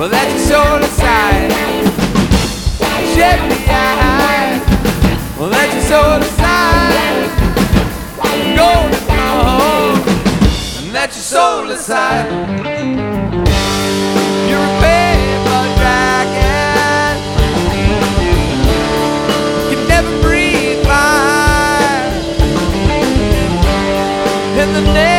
Well, let your soul aside. Shed the eye. Well, let your soul aside. Go home and let your soul aside. You're a paper dragon. You never breathe fire. In the name